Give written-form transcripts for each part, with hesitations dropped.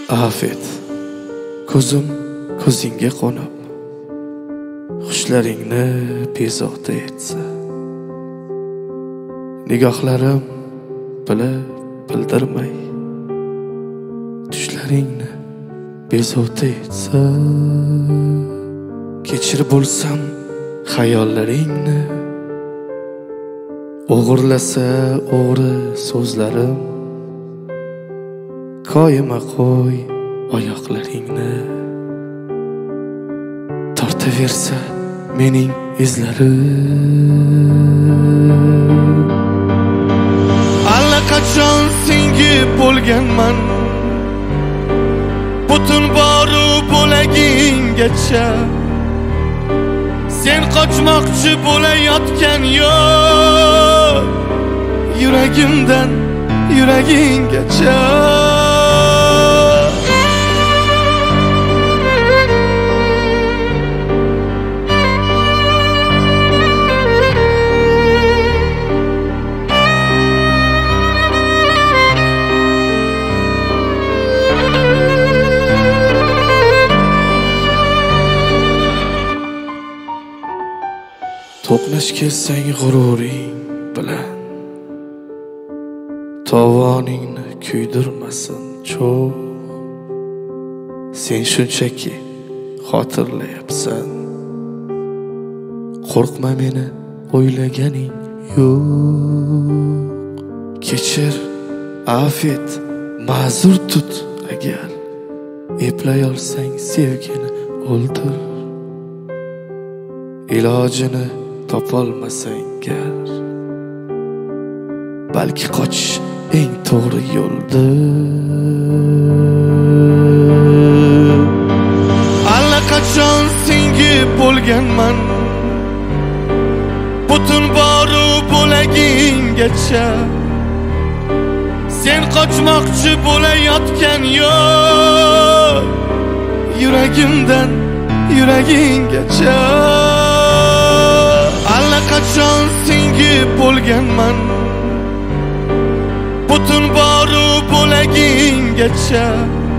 Afet, ko'zim ko'zingga qo'nib, xushlaringni bezovta etsa, nigohlarim bilib bildirmay tushlaringni bezovta etsa, kechir bo'lsam xayollaringni, o'g'irlasa o'g'ri so'zlarim, koyima qo'y oyoqlaringni, tortaversa mening izlarim. Allaqachon singib bo'lganman, butun boru bo'laginggacha. Sen qochmoqchi bo'layotgan yo'q, yuragimdan yuraginggacha. To'qnash kelsang g'ururing bilan, tovoningni kuydirmasin cho'g'. Sen shunchaki xotirlayapsan, qo'rqma meni o'ylaganing yo'q. Kechir, afet, ma'zur tut agar eplay olsang sevgini o'ldir. Ilojini topolmasang gar, balki qochish eng to'g'ri yo'ldir. Allaqachon singib bo'lganman, butun boru bo'laginggacha. Sen qochmoqchi bo'layotgan yo'q, yuragimdan yuraginggacha. Allaqachon singib bo'lganman, butun boru bo'laginggacha.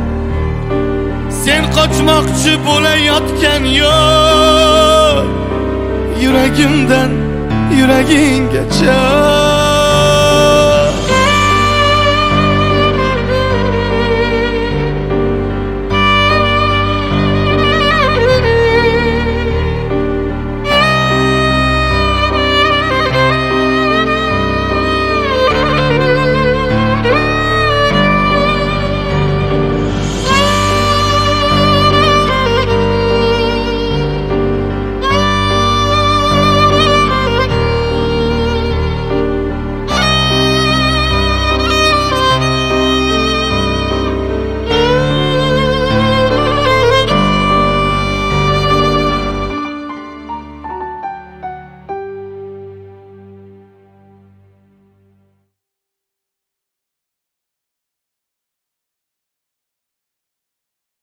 Sen qochmoqchi bo'layotgan yo'q, yuragimdan yuraginggacha.